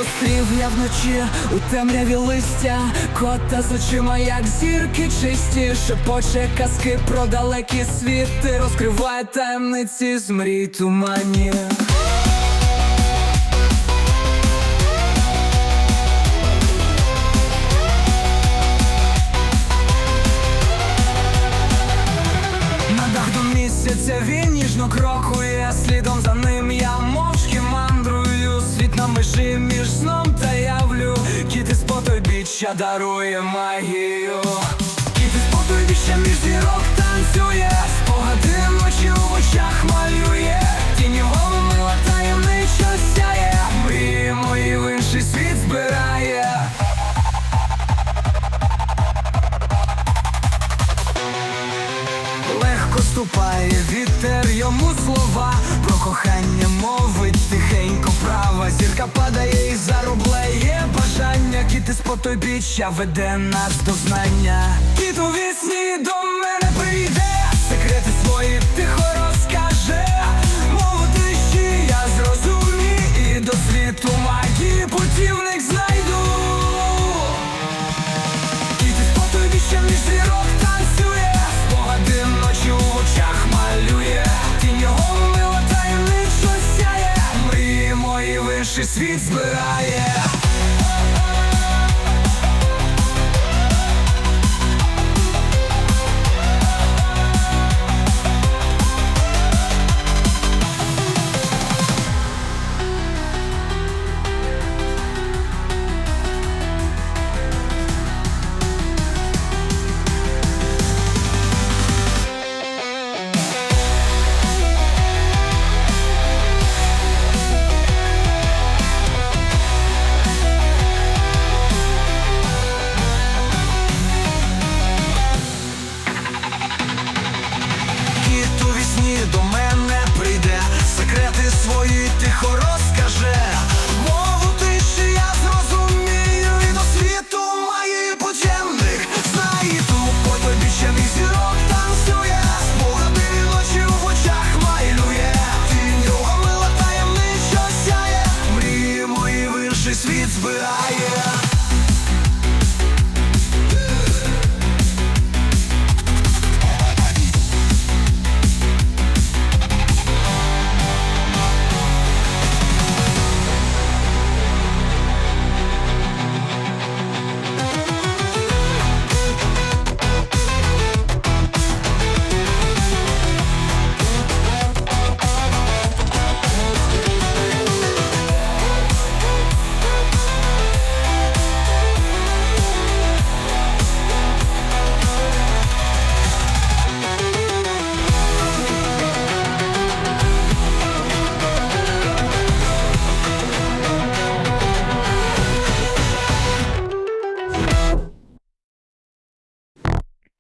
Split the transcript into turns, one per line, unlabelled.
Зустрів я вночі у темряві листя кота з очима, як зірки чисті, шепоче казки про далекі світи, розкриває таємниці з мрій тумані. На дах до місяця він ніжно крокує, слідом за ним я мовчки мандрую. Світ на межі між сном та явлю, кіт із потойбіччя дарує магію. Кіт із потойбіччя між зірок танцює, спогади ночі в очах малює, тінь його мила таємничо сяє, мрії мої в інший світ збирає. Легко ступає вітер, йому слова про кохання мовить тихенько права. Зірка падає і зароблеє бажання, кіт із потойбіччя веде нас до знання. Кіт у вісні до мене прийде, секрети свої тихо розкаже, мову тиші я зрозумію, і до світу магії путівник знайду. Кіт із потойбіччя між зірок танцює, спогади ночі в очах малює, тінь його мила таємничо сяє, мрії мої в інший світ збирає.